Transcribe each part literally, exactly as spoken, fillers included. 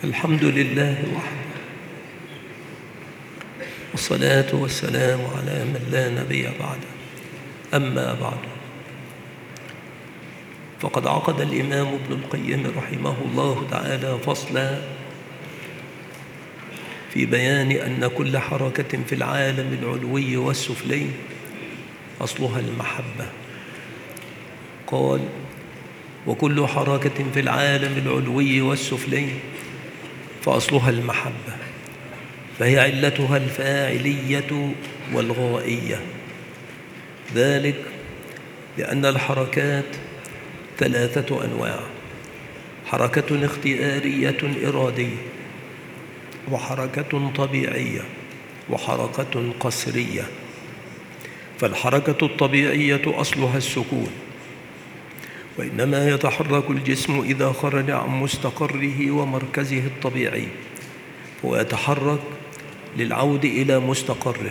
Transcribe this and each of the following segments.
الحمد لله وحده، والصلاة والسلام على من لا نبي بعده. أما بعد، فقد عقد الإمام ابن القيم رحمه الله تعالى فصلا في بيان أن كل حركة في العالم العلوي والسفلي أصلها المحبة. قال: وكل حركة في العالم العلوي والسفلي فأصلها المحبة، فهي علتها الفاعلية والغائية. ذلك لأن الحركات ثلاثة أنواع: حركة اختيارية إرادية، وحركة طبيعية، وحركة قسرية. فالحركة الطبيعية أصلها السكون، وإنما يتحرك الجسم إذا خرج عن مستقره ومركزه الطبيعي، ويتحرك للعود إلى مستقره،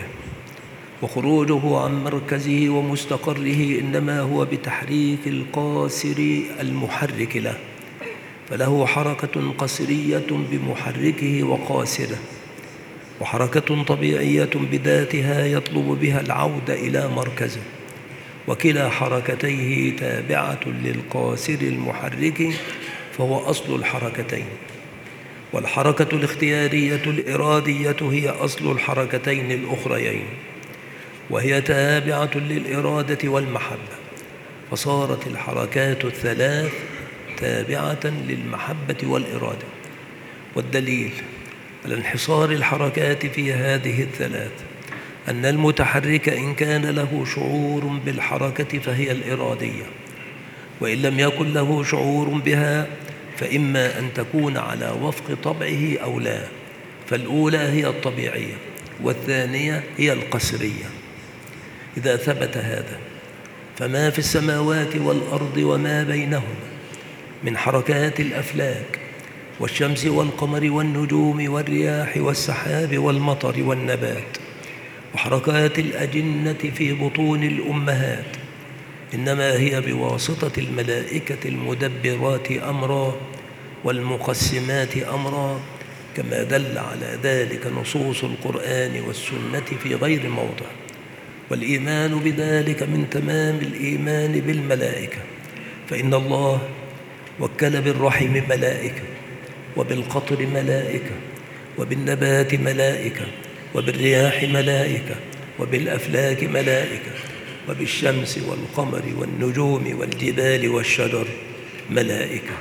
وخروجه عن مركزه ومستقره إنما هو بتحريك القاسر المحرك له، فله حركة قسرية بمحركه وقاسره، وحركة طبيعية بذاتها يطلب بها العود إلى مركزه، وكلا حركتيه تابعة للقاسر المحرك، فهو أصل الحركتين. والحركة الاختيارية الإرادية هي أصل الحركتين الأخريين، وهي تابعة للإرادة والمحبة، فصارت الحركات الثلاث تابعة للمحبة والإرادة. والدليل على انحصار الحركات في هذه الثلاث أن المتحرك إن كان له شعور بالحركة فهي الإرادية، وإن لم يكن له شعور بها فإما أن تكون على وفق طبعه أو لا، فالأولى هي الطبيعية والثانية هي القسرية. إذا ثبت هذا فما في السماوات والأرض وما بينهما من حركات الأفلاك والشمس والقمر والنجوم والرياح والسحاب والمطر والنبات وحركات الأجنة في بطون الأمهات إنما هي بواسطة الملائكة المدبرات أمرا والمقسمات أمرا، كما دل على ذلك نصوص القرآن والسنة في غير موضع. والإيمان بذلك من تمام الإيمان بالملائكة، فإن الله وكل بالرحم ملائكة، وبالقطر ملائكة، وبالنبات ملائكة، وبالرياح ملائكة، وبالأفلاك ملائكة، وبالشمس والقمر والنجوم والجبال والشجر ملائكة.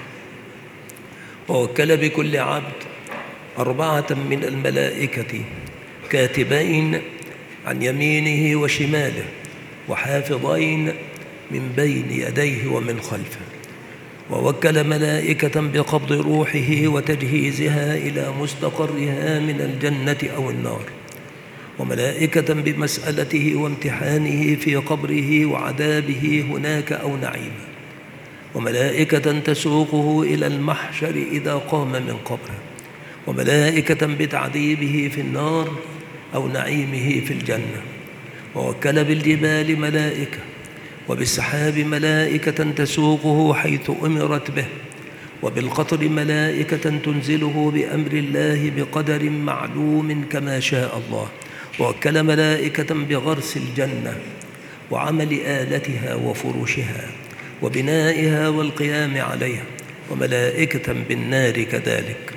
ووكل بكل عبد أربعة من الملائكة كاتبين عن يمينه وشماله، وحافظين من بين يديه ومن خلفه. ووكل ملائكة بقبض روحه وتجهيزها إلى مستقرها من الجنة أو النار، وملائكة بمسألته وامتحانه في قبره وعذابه هناك أو نعيمه، وملائكة تسوقه إلى المحشر إذا قام من قبره، وملائكة بتعذيبه في النار أو نعيمه في الجنة. ووكل بالجبال ملائكة، وبالسحاب ملائكة تسوقه حيث أمرت به، وبالقطر ملائكة تنزله بأمر الله بقدر معلوم كما شاء الله. ووكل ملائكة بغرس الجنة وعمل آلتها وفروشها وبنائها والقيام عليها، وملائكة بالنار كذلك.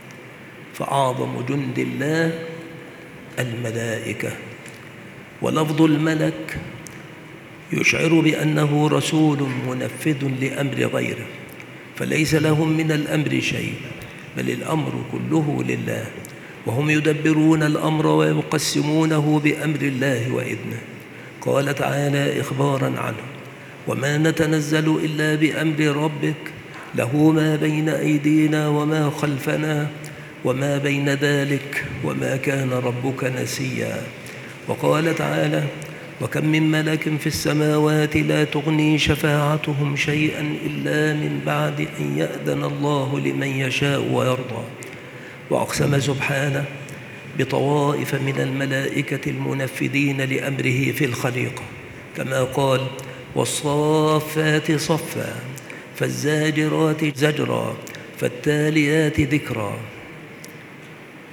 فأعظم جند الله الملائكة. ولفظ الملك يشعر بأنه رسول منفذ لأمر غيره، فليس لهم من الأمر شيء، بل الأمر كله لله، وهم يدبرون الأمر ويقسمونه بأمر الله وإذنه. قال تعالى إخبارا عنه: وما نتنزل إلا بأمر ربك له ما بين أيدينا وما خلفنا وما بين ذلك وما كان ربك نسيا. وقال تعالى: وكم من ملك في السماوات لا تغني شفاعتهم شيئا إلا من بعد أن يأذن الله لمن يشاء ويرضى. وأقسم سبحانه بطوائف من الملائكة المنفذين لأمره في الخليقة، كما قال: والصافات صفا فالزاجرات زجرا فالتاليات ذكرا.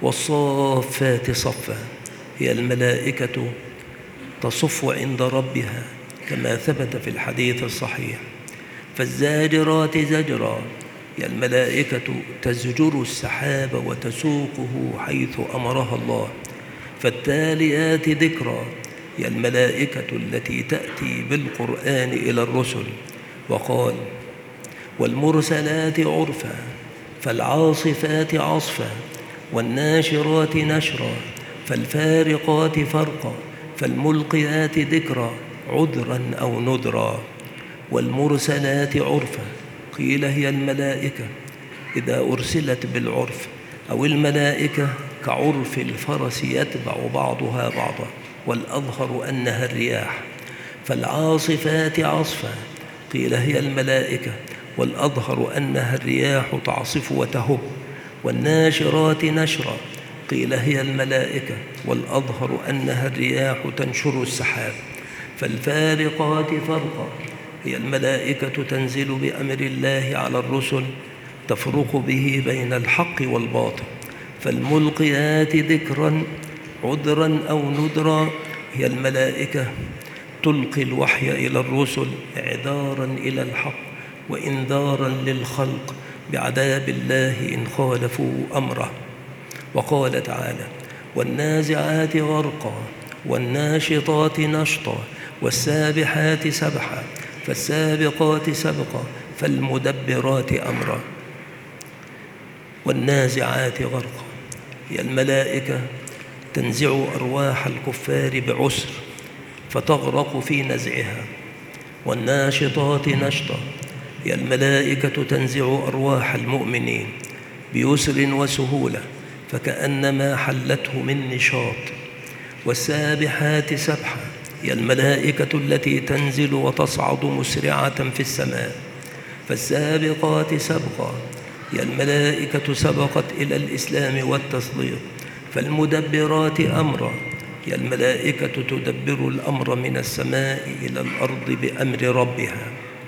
والصافات صفا. هي الملائكة تصف عند ربها كما ثبت في الحديث الصحيح. فالزاجرات زجرا. هي الملائكة تزجر السحاب وتسوقه حيث أمرها الله. فالتاليات ذكرا. هي الملائكة التي تأتي بالقرآن إلى الرسل. وقال: والمرسلات عرفا فالعاصفات عصفا والناشرات نشرا فالفارقات فرقا فالملقيات ذكرا عذرا أو نذرا. والمرسلات عرفا قيل هي الملائكة إذا أرسلت بالعرف، أو الملائكة كعرف الفرس يتبع بعضها بعضا، والأظهر أنها الرياح. فالعاصفات عصفا قيل هي الملائكة، والأظهر أنها الرياح تعصف وتهب. والناشرات نشرا قيل هي الملائكة، والأظهر أنها الرياح تنشر السحاب. فالفارقات فرقا هي الملائكة تنزل بأمر الله على الرسل تفرق به بين الحق والباطل. فالملقيات ذكرا عذرا أو نذرا هي الملائكة تلقي الوحي إلى الرسل إعذارا إلى الحق وإنذارا للخلق بعذاب الله إن خالفوا أمره. وقال تعالى: والنازعات غرقا والناشطات نشطا والسابحات سبحا فالسابقات سبقا فالمدبرات أمرا. والنازعات غرقا هي الملائكة تنزع أرواح الكفار بعسر فتغرق في نزعها. والناشطات نشطا هي الملائكة تنزع أرواح المؤمنين بيسر وسهولة فكأنما حلته من نشاط. والسابحات سبحا هي الملائكة التي تنزل وتصعد مسرعة في السماء. فالسابقات سبقا هي الملائكة سبقت إلى الإسلام والتصديق. فالمدبرات أمرا هي الملائكة تدبر الأمر من السماء إلى الأرض بأمر ربها.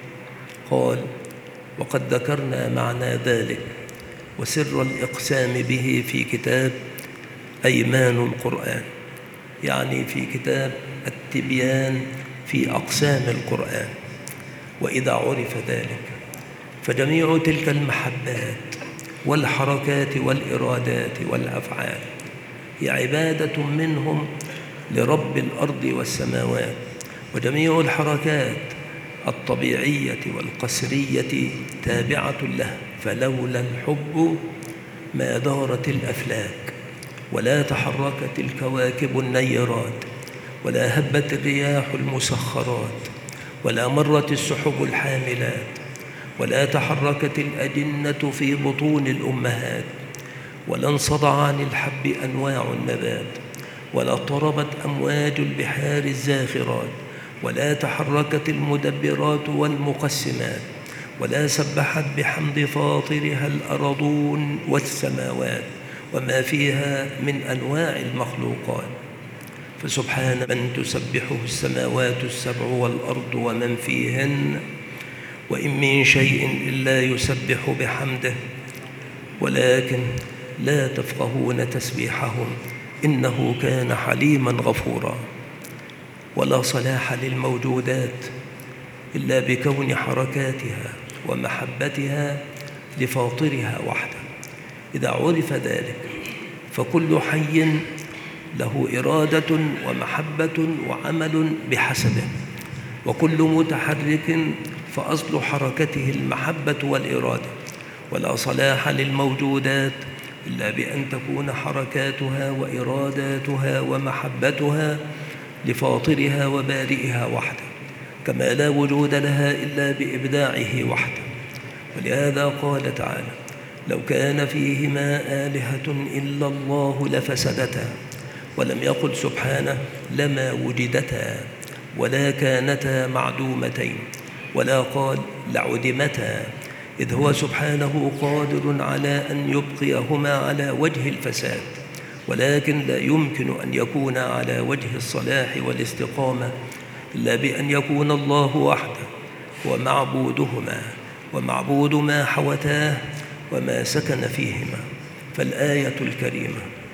قال: وقد ذكرنا معنى ذلك وسر الإقسام به في كتاب أيمان القرآن، يعني في كتاب التبيان في أقسام القرآن. وإذا عرف ذلك فجميع تلك المحبات والحركات والإرادات والأفعال هي عبادة منهم لرب الأرض والسماوات. وجميع الحركات الطبيعية والقسرية تابعة له، فلولا الحب ما دارت الأفلاك ولا تحركت الكواكب النيرات ولا هبت الرياح المسخرات ولا مرت السحب الحاملات ولا تحركت الأجنة في بطون الأمهات ولا انصدع عن الحب أنواع النبات ولا اضطربت أمواج البحار الزاخرات ولا تحركت المدبرات والمقسمات ولا سبحت بحمد فاطرها الأرضون والسماوات وما فيها من أنواع المخلوقات. فسبحان من تسبحه السماوات السبع والأرض ومن فيهن وإن من شيء إلا يسبح بحمده ولكن لا تفقهون تسبيحهم إنه كان حليما غفورا. ولا صلاح للموجودات إلا بكون حركاتها ومحبتها لفاطرها وحده. إذا عرف ذلك فكل حي له إرادة ومحبة وعمل بحسبه، وكل متحرك فأصل حركته المحبة والإرادة. ولا صلاح للموجودات إلا بأن تكون حركاتها وإراداتها ومحبتها لفاطرها وبارئها وحده، كما لا وجود لها إلا بإبداعه وحده. ولهذا قال تعالى: لو كان فيهما آلهة إلا الله لفسدتا، ولم يقل سبحانه لما وجدتا ولا كانتا معدومتين، ولا قال لعدمتا، إذ هو سبحانه قادر على أن يبقيهما على وجه الفساد، ولكن لا يمكن أن يكون على وجه الصلاح والاستقامة إلا بأن يكون الله وحده هو معبودهما ومعبود ما حوتاه وما سكن فيهما. فالآية الكريمة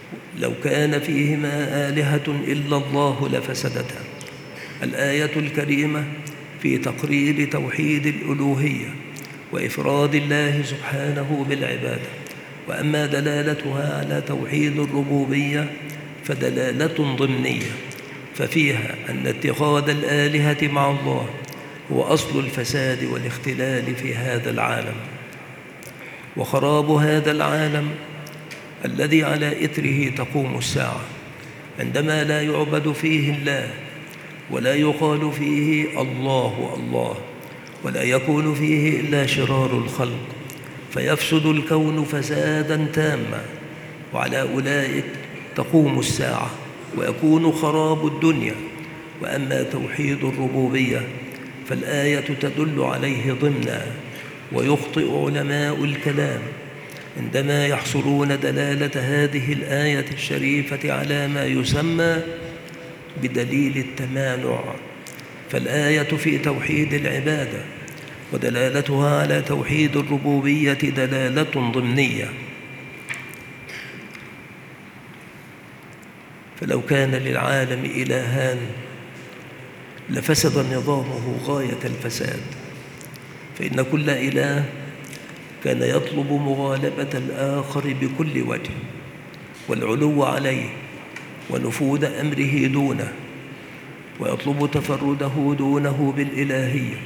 لو كان فيهما آلهة إلا الله لفسدتا. الآية الكريمة في تقرير توحيد الألوهية وإفراد الله سبحانه بالعبادة. وأما دلالتها على توحيد الربوبية فدلالة ضمنية، ففيها أن اتخاذ الآلهة مع الله هو أصل الفساد والاختلال في هذا العالم، وخراب هذا العالم الذي على إثره تقوم الساعة، عندما لا يعبد فيه الله، ولا يقال فيه الله الله، ولا يكون فيه إلا شرار الخلق، فيفسد الكون فسادا تاما، وعلى أولئك تقوم الساعة ويكون خراب الدنيا. وأما توحيد الربوبية فالآية تدل عليه ضمنا، ويخطئ علماء الكلام عندما يحصرون دلالة هذه الآية الشريفة على ما يسمى بدليل التمانع. فالآية في توحيد العبادة ودلالتها على توحيد الربوبية دلالة ضمنية. فلو كان للعالم إلهان لفسد نظامه غاية الفساد، فإن كل إله كان يطلب مغالبة الآخر بكل وجه، والعلو عليه ونفوذ أمره دونه، ويطلب تفرده دونه بالإلهية،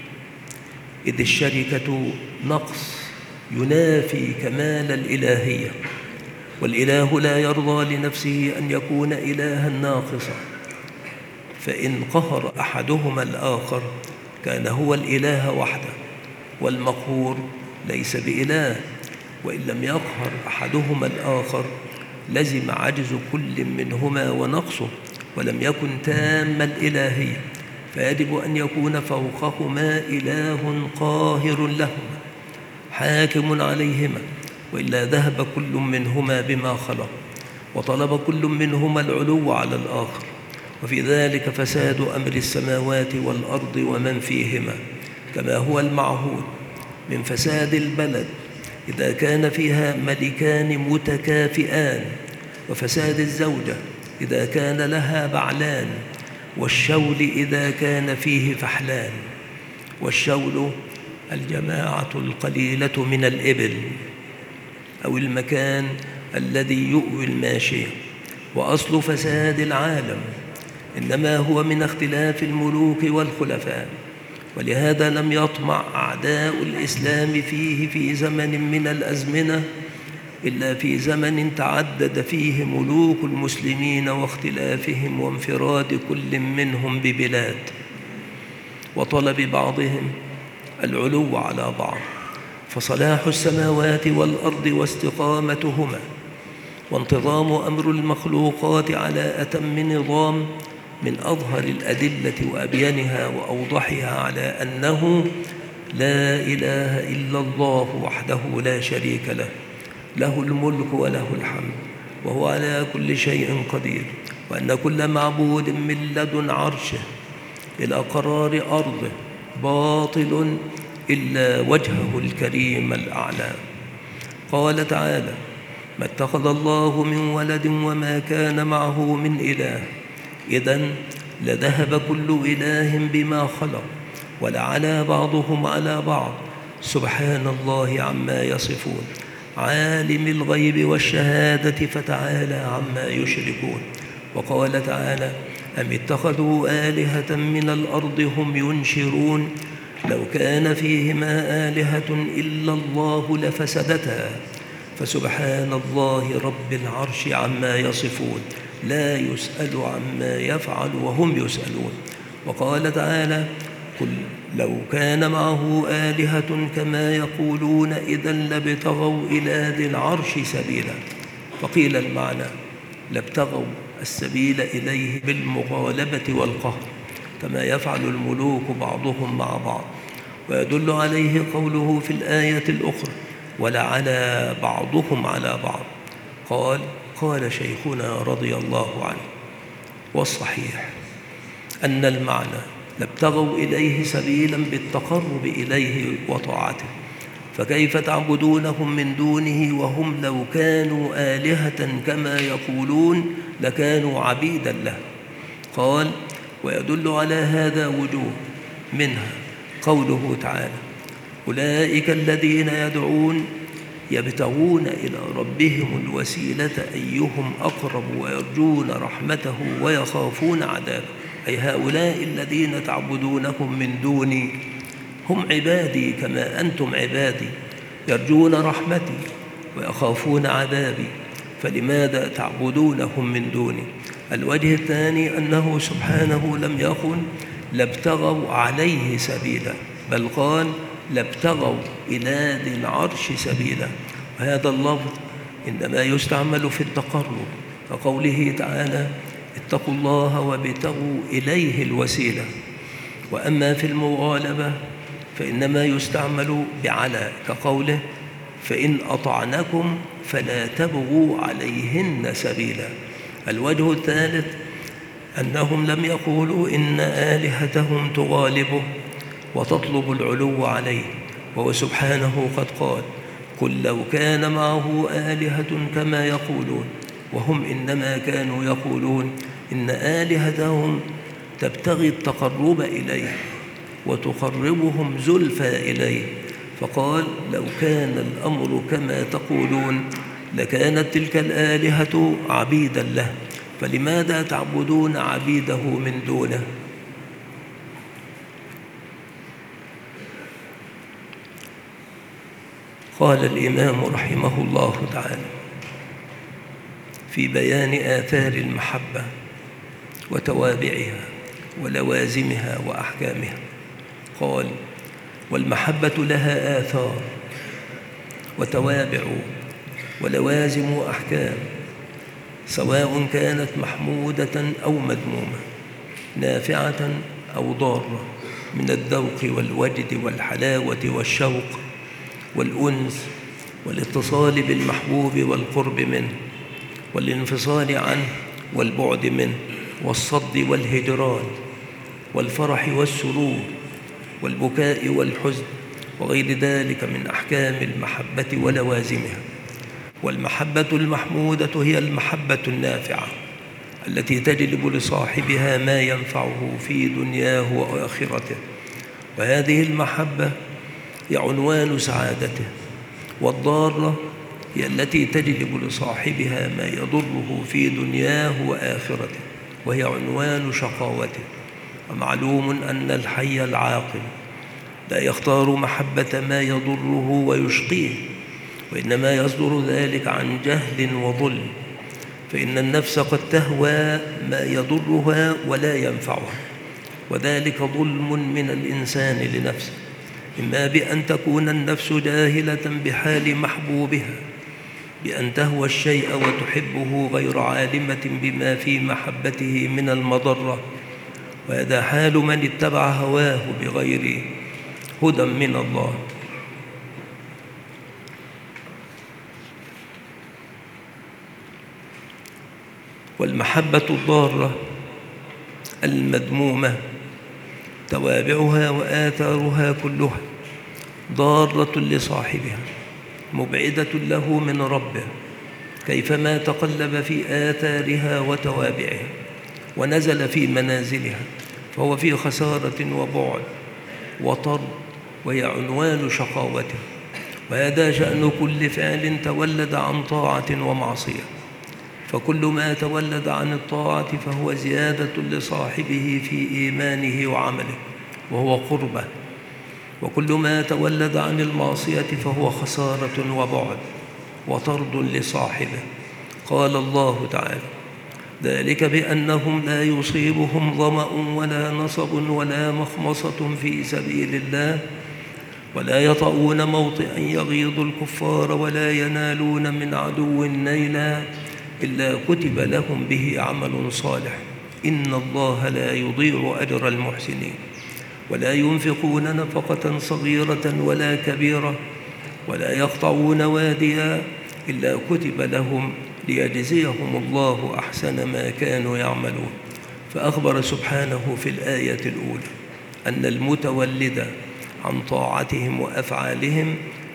إذ الشركة نقص ينافي كمال الإلهية، والإله لا يرضى لنفسه أن يكون إلها ناقصا، فإن قهر أحدهما الآخر كان هو الإله وحده، والمقهور ليس بإله. وإن لم يقهر أحدهما الآخر لزم عجز كل منهما ونقصه، ولم يكن تام الإلهية، فيجب أن يكون فوقهما إله قاهر لهما حاكم عليهما، وإلا ذهب كل منهما بما خلق، وطلب كل منهما العلو على الآخر، وفي ذلك فساد أمر السماوات والأرض ومن فيهما، كما هو المعهود من فساد البلد إذا كان فيها ملكان متكافئان، وفساد الزوجة إذا كان لها بعلان، والشول إذا كان فيه فحلان. والشول الجماعة القليلة من الإبل أو المكان الذي يؤوي الماشية. وأصل فساد العالم إنما هو من اختلاف الملوك والخلفاء، ولهذا لم يطمع أعداء الإسلام فيه في زمن من الأزمنة إلا في زمن تعدد فيه ملوك المسلمين واختلافهم وانفراد كل منهم ببلاد، وطلب بعضهم العلو على بعض. فصلاح السماوات والأرض واستقامتهما وانتظام أمر المخلوقات على أتم نظام من أظهر الأدلة وأبينها وأوضحها على أنه لا إله إلا الله وحده لا شريك له، له الملك وله الحمد وهو على كل شيء قدير، وأن كل معبود من لدن عرشه إلى قرار أرضه باطل إلا وجهه الكريم الأعلى. قال تعالى: ما اتخذ الله من ولد وما كان معه من إله، إذن لذهب كل إله بما خلق ولعلى بعضهم على بعض، سبحان الله عما يصفون، عالم الغيب والشهادة فتعالى عما يشركون. وقال تعالى: أم اتخذوا آلهة من الأرض هم ينشرون، لو كان فيهما آلهة إلا الله لفسدتا، فسبحان الله رب العرش عما يصفون، لا يسأل عما يفعل وهم يسألون. وقال تعالى: قل لو كان معه آلهة كما يقولون إذا لابتغوا إلى ذي العرش سبيلا. فقيل المعنى: لابتغوا السبيل إليه بالمغالبة والقهر، كما يفعل الملوك بعضهم مع بعض. ويدل عليه قوله في الآية الأخرى: ولعلى بعضهم على بعض. قال قال شيخنا رضي الله عنه: والصحيح أن المعنى لابتغوا إليه سبيلا بالتقرب إليه وطاعته، فكيف تعبدونهم من دونه وهم لو كانوا آلهة كما يقولون لكانوا عبيدا له. قال: ويدل على هذا وجوه، منها قوله تعالى: أولئك الذين يدعون يبتغون إلى ربهم الوسيلة أيهم أقرب ويرجون رحمته ويخافون عذابه. أي هؤلاء الذين تعبدونهم من دوني هم عبادي كما أنتم عبادي، يرجون رحمتي ويخافون عذابي، فلماذا تعبدونهم من دوني؟ الوجه الثاني أنه سبحانه لم يقل لابتغوا عليه سبيلا، بل قال لابتغوا إلى ذي العرش سبيلا. وهذا اللفظ إنما يستعمل في التقرب، كقوله تعالى: اتقوا الله وابتغوا إليه الوسيلة. وأما في المغالبة فإنما يستعمل بعلى، كقوله: فإن أطعنكم فلا تبغوا عليهن سبيلا. الوجه الثالث أنهم لم يقولوا إن آلهتهم تغالبه وتطلب العلو عليه، وهو سبحانه قد قال: قل لو كان معه آلهة كما يقولون. وهم إنما كانوا يقولون إن آلهتهم تبتغي التقرب إليه وتقربهم زلفى إليه، فقال: لو كان الأمر كما تقولون لكانت تلك الآلهة عبيدا له، فلماذا تعبدون عبيده من دونه؟ قال الإمام رحمه الله تعالى في بيان آثار المحبة وتوابعها ولوازمها وأحكامها، قال: والمحبة لها آثار وتوابع ولوازم وأحكام، سواء كانت محمودة أو مذمومة، نافعة أو ضارة، من الذوق والوجد والحلاوة والشوق والأنس والاتصال بالمحبوب والقرب منه والانفصال عنه والبعد منه والصد والهجران والفرح والسرور والبكاء والحزن وغير ذلك من أحكام المحبة ولوازمها. والمحبة المحمودة هي المحبة النافعة التي تجلب لصاحبها ما ينفعه في دنياه وآخرته، وهذه المحبة هي عنوان سعادته. والضارة هي التي تجلب لصاحبها ما يضره في دنياه وآخرته، وهي عنوان شقاوته. ومعلوم أن الحي العاقل لا يختار محبة ما يضره ويشقيه، وإنما يصدر ذلك عن جهل وظلم، فإن النفس قد تهوى ما يضرها ولا ينفعها، وذلك ظلم من الإنسان لنفسه، إما بأن تكون النفس جاهلة بحال محبوبها، بأن تهوى الشيء وتحبه غير عالمة بما في محبته من المضرة، وهذا حال من اتبع هواه بغير هدى من الله. والمحبة الضارة المذمومة توابعها وآثارها كلها ضارة لصاحبها مبعدة له من ربه، كيفما تقلب في آثارها وتوابعها ونزل في منازلها، فهو في خسارة وبعد وطرد، وهي عنوان شقاوته. وهذا شأن كل فعل تولد عن طاعة ومعصية، فكل ما تولد عن الطاعة فهو زيادة لصاحبه في إيمانه وعمله وهو قربة، وكل ما تولد عن المعصية فهو خسارة وبعد وطرد لصاحبه. قال الله تعالى: ذلك بأنهم لا يصيبهم ظمأ ولا نصب ولا مخمصة في سبيل الله ولا يطؤون موطئا يغيظ الكفار ولا ينالون من عدو نيلا إلا كتب لهم به عمل صالح إن الله لا يضيع أجر المحسنين. ولا ينفقون نفقة صغيرة ولا كبيرة ولا يقطعون واديا إلا كتب لهم ليجزيهم الله أحسن ما كانوا يعملون. فأخبر سبحانه في الآية الأولى أن المتولد عن طاعتهم وأفعالهم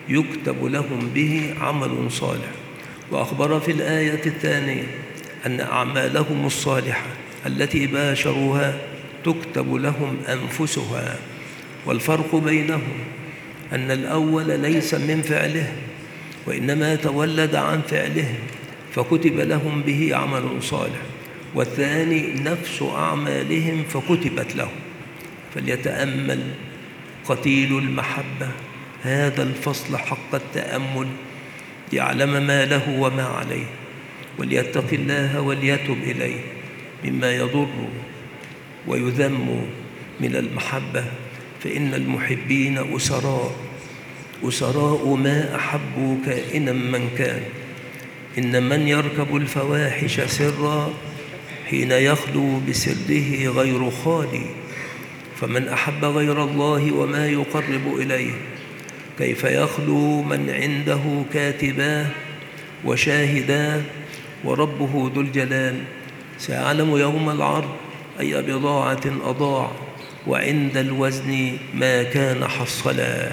يكتب لهم به عمل صالح. وأخبر في الآية الثانية أن أعمالهم الصالحة التي باشروها تكتب لهم أنفسها. والفرق بينهم أن الأول ليس من فعلهم، وإنما تولد عن فعلهم فكتب لهم به عمل صالح، والثاني نفس أعمالهم فكتبت لهم. فليتأمل قتيل المحبة هذا الفصل حق التأمل ليعلم ما له وما عليه، وليتق الله وليتب إليه مما يضر ويذم من المحبة، فإن المحبين أسراء أسراء ما أحبوا كائنا من كان. إن من يركب الفواحش سرا حين يخلو بسره غير خالي، فمن أحب غير الله وما يقرب إليه كيف يخلو من عنده كاتباه وشاهداه وربه ذو الجلال سيعلم يوم العرض أي بضاعة أضاع، وعند الوزن ما كان حصلا.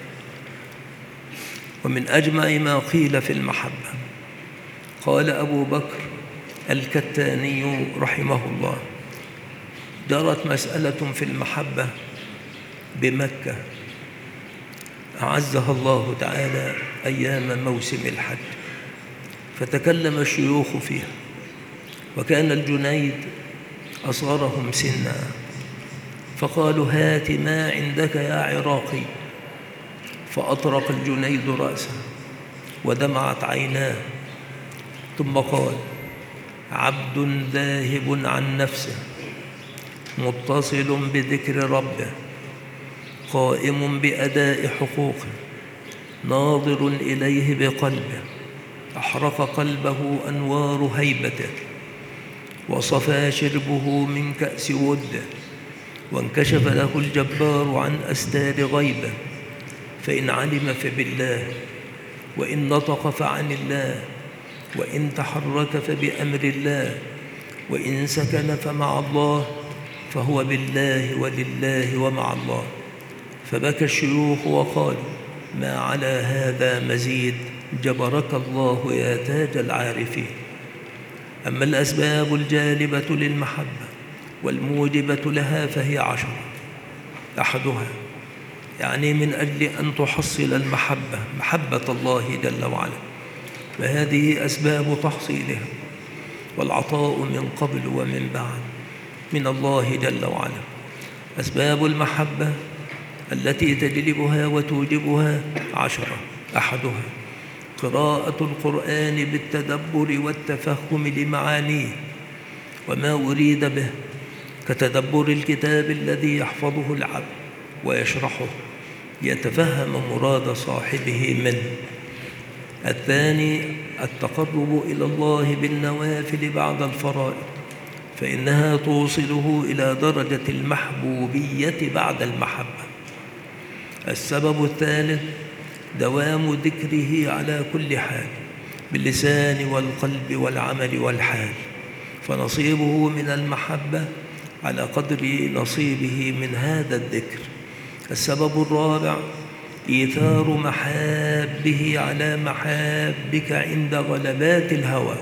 ومن أجمع ما قيل في المحبة قال أبو بكر الكتاني رحمه الله: جرت مسألة في المحبة بمكة أعزها الله تعالى أيام موسم الحج، فتكلم الشيوخ فيها، وكان الجنيد أصغرهم سنا، فقالوا: هات ما عندك يا عراقي. فأطرق الجنيد رأسه ودمعت عيناه، ثم قال: عبد ذاهب عن نفسه متصل بذكر ربه قائم بأداء حقوقه ناظر إليه بقلبه، أحرق قلبه أنوار هيبته، وصفى شربه من كأس وده، وانكشف له الجبار عن أستار غيبه، فإن علم فبالله، وإن نطق فعن الله، وإن تحرك فبأمر الله، وإن سكن فمع الله، فهو بالله ولله ومع الله. فبكى الشيوخ وقالوا: ما على هذا مزيد، جبرك الله يا تاج العارفين. أما الأسباب الجالبة للمحبة والموجبة لها فهي عشرة. أحدها يعني من أجل أن تحصل المحبة محبة الله جل وعلا، فهذه أسباب تحصيلها، والعطاء من قبل ومن بعد من الله جل وعلا. أسباب المحبة التي تجلبها وتوجبها عشرة. أحدها قراءة القرآن بالتدبر والتفهم لمعانيه وما أريد به، كتدبر الكتاب الذي يحفظه العبد ويشرحه ليتفهم مراد صاحبه منه. الثاني التقرب إلى الله بالنوافل بعد الفرائض، فإنها توصله إلى درجة المحبوبية بعد المحبة. السبب الثالث دوام ذكره على كل حال باللسان والقلب والعمل والحال، فنصيبه من المحبة على قدر نصيبه من هذا الذكر. السبب الرابع إيثار محابه على محابك عند غلبات الهوى،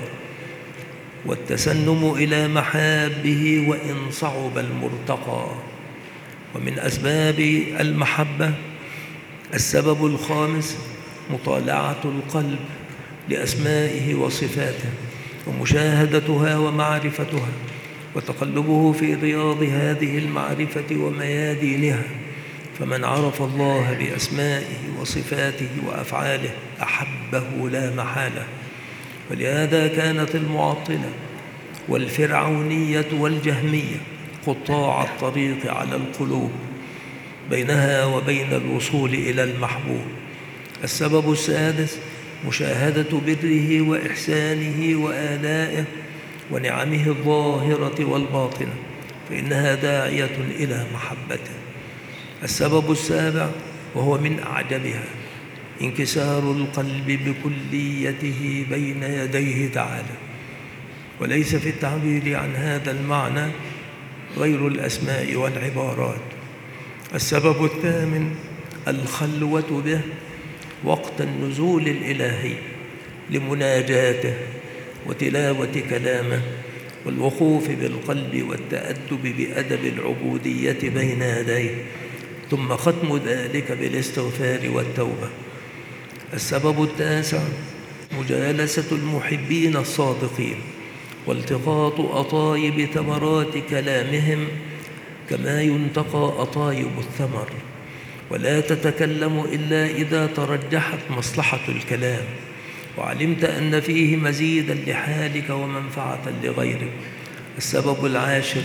والتسنم إلى محابه وإن صعب المرتقى. ومن أسباب المحبة السبب الخامس مطالعة القلب لأسمائه وصفاته ومشاهدتها ومعرفتها، وتقلبه في رياض هذه المعرفة وميادينها. فمن عرف الله بأسمائه وصفاته وأفعاله أحبه لا محالة. ولهذا كانت المعطلة والفرعونية والجهمية قطاع الطريق على القلوب بينها وبين الوصول إلى المحبوب. السبب السادس مشاهدة بره وإحسانه وآلائه ونعمه الظاهرة والباطنة، فإنها داعية إلى محبته. السبب السابع وهو من أعجبها انكسار القلب بكليته بين يديه تعالى، وليس في التعبير عن هذا المعنى غير الأسماء والعبارات. السبب الثامن الخلوة به وقت النزول الإلهي لمناجاته وتلاوة كلامه والوقوف بالقلب والتأدب بأدب العبودية بين يديه، ثم ختم ذلك بالاستغفار والتوبة. السبب التاسع مجالسة المحبين الصادقين والتقاط أطايب ثمرات كلامهم كما ينتقى أطايب الثمر، ولا تتكلم إلا إذا ترجحت مصلحة الكلام وعلمت أن فيه مزيدا لحالك ومنفعة لغيرك. السبب العاشر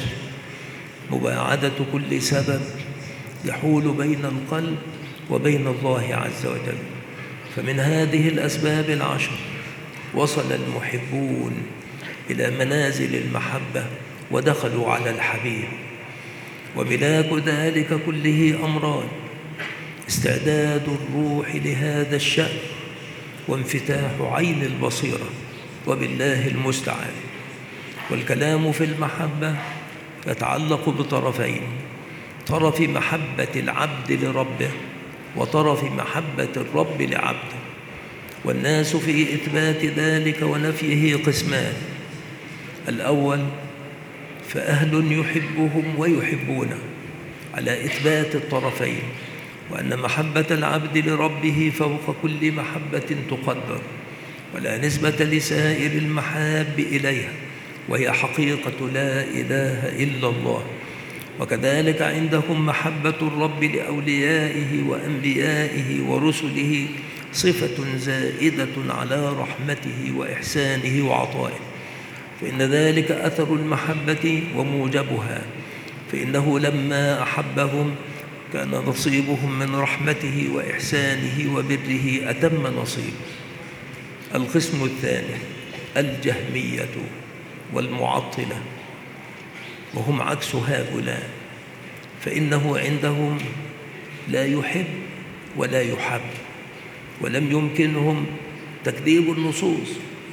مباعدة كل سبب يحول بين القلب وبين الله عز وجل. فمن هذه الأسباب العشر وصل المحبون إلى منازل المحبة ودخلوا على الحبيب، وملاك ذلك كله أمران: استعداد الروح لهذا الشأن وانفتاح عين البصيرة، وبالله المستعان. والكلام في المحبة يتعلق بطرفين: طرف محبة العبد لربه وطرف محبة الرب لعبده. والناس في إثبات ذلك ونفيه قسمان: الأول فأهل يحبهم ويحبونه على إثبات الطرفين، وأن محبة العبد لربه فوق كل محبة تقدر، ولا نسبة لسائر المحاب إليها، وهي حقيقة لا إله إلا الله. وكذلك عندهم محبة الرب لأوليائه وأنبيائه ورسله صفة زائدة على رحمته وإحسانه وعطائه، فإن ذلك أثر المحبة وموجبها، فإنه لما أحبهم كان نصيبهم من رحمته وإحسانه وبره أتم نصيب. القسم الثاني الجهمية والمعطلة، وهم عكس هؤلاء، فإنه عندهم لا يحب ولا يحب، ولم يمكنهم تكذيب النصوص،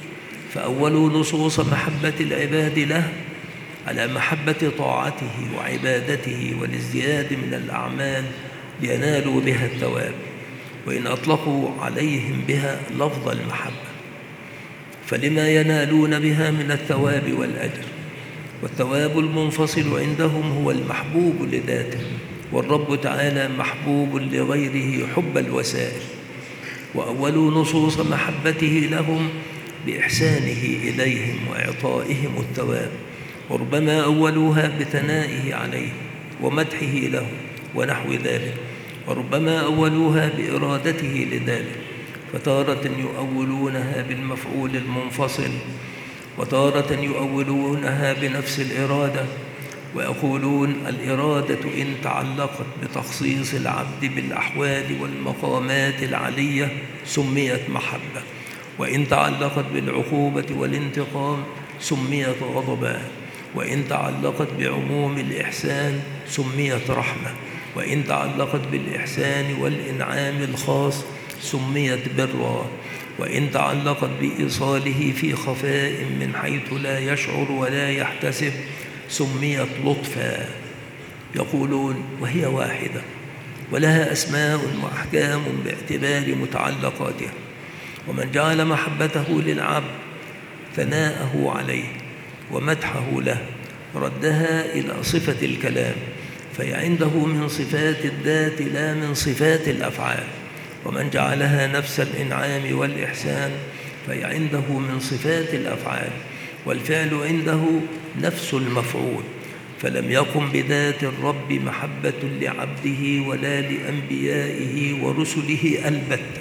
فأولوا نصوص محبة العباد له على محبة طاعته وعبادته والازدياد من الأعمال لينالوا بها الثواب، وإن أطلقوا عليهم بها لفظ المحبة فلما ينالون بها من الثواب والأجر. والثواب المنفصل عندهم هو المحبوب لذاته، والرب تعالى محبوب لغيره حب الوسائل. وأولوا نصوص محبته لهم بإحسانه إليهم وإعطائهم الثواب، وربما أولوها بثنائه عليه ومدحه له ونحو ذلك، وربما أولوها بإرادته لذلك، فتارة يؤولونها بالمفعول المنفصل، وتارة يؤولونها بنفس الإرادة، ويقولون الإرادة إن تعلقت بتخصيص العبد بالأحوال والمقامات العلية سميت محبة، وإن تعلقت بالعقوبة والانتقام سميت غضبا، وإن تعلقت بعموم الإحسان سميت رحمة، وإن تعلقت بالإحسان والإنعام الخاص سميت برا، وإن تعلقت بإيصاله في خفاء من حيث لا يشعر ولا يحتسب سميت لطفا. يقولون وهي واحدة ولها أسماء وأحكام باعتبار متعلقاتها. ومن جعل محبته للعبد ثناءه عليه ومدحه له ردها إلى صفة الكلام، فهي عنده من صفات الذات لا من صفات الأفعال. ومن جعلها نفس الإنعام والإحسان فهي عنده من صفات الأفعال، والفعل عنده نفس المفعول، فلم يقم بذات الرب محبة لعبده ولا لأنبيائه ورسله البتة.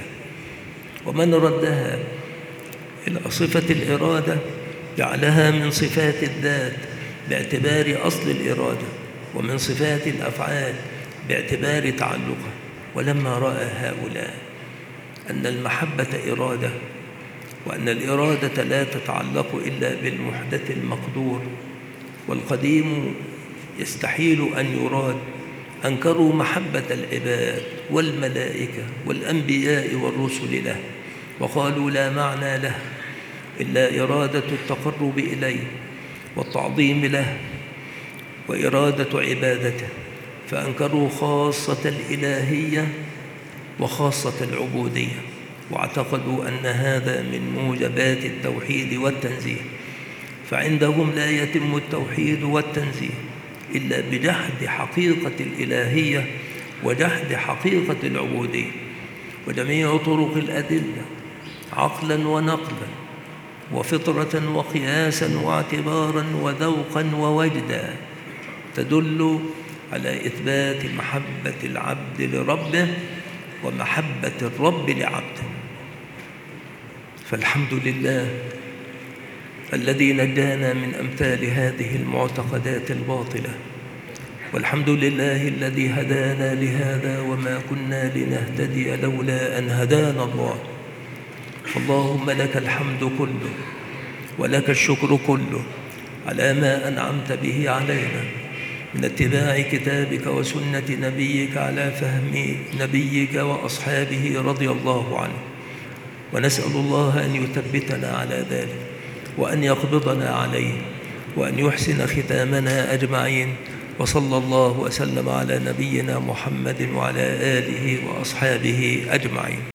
ومن ردها إلى صفة الإرادة جعلها من صفات الذات باعتبار أصل الإرادة، ومن صفات الأفعال باعتبار تعلقها. ولما رأى هؤلاء أن المحبة إرادة، وأن الإرادة لا تتعلق إلا بالمحدث المقدور والقديم يستحيل أن يراد، أنكروا محبة العباد والملائكة والأنبياء والرسل له، وقالوا لا معنى له إلا إرادة التقرب إليه والتعظيم له وإرادة عبادته، فأنكروا خاصة الإلهية وخاصة العبودية. واعتقدوا أن هذا من موجبات التوحيد والتنزيه، فعندهم لا يتم التوحيد والتنزيه إلا بجحد حقيقة الإلهية وجحد حقيقة العبودية. وجميع طرق الأدلة عقلا ونقلا وفطرة وقياسا واعتبارا وذوقا ووجدا تدل على إثبات محبة العبد لربه ومحبة الرب لعبده. فالحمد لله الذي نجانا من أمثال هذه المعتقدات الباطلة، والحمد لله الذي هدانا لهذا وما كنا لنهتدي لولا أن هدانا الله. اللهم لك الحمد كله ولك الشكر كله على ما أنعمت به علينا من اتباع كتابك وسنة نبيك على فهم نبيك وأصحابه رضي الله عنه، ونسأل الله أن يثبتنا على ذلك وأن يقبضنا عليه وأن يحسن ختامنا أجمعين. وصلى الله وسلم على نبينا محمد وعلى آله وأصحابه أجمعين.